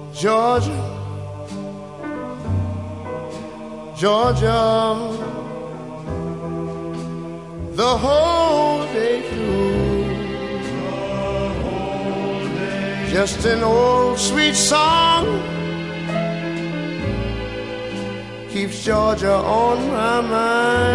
Georgia, Georgia, the whole day through. Just an old sweet song keeps Georgia on my mind.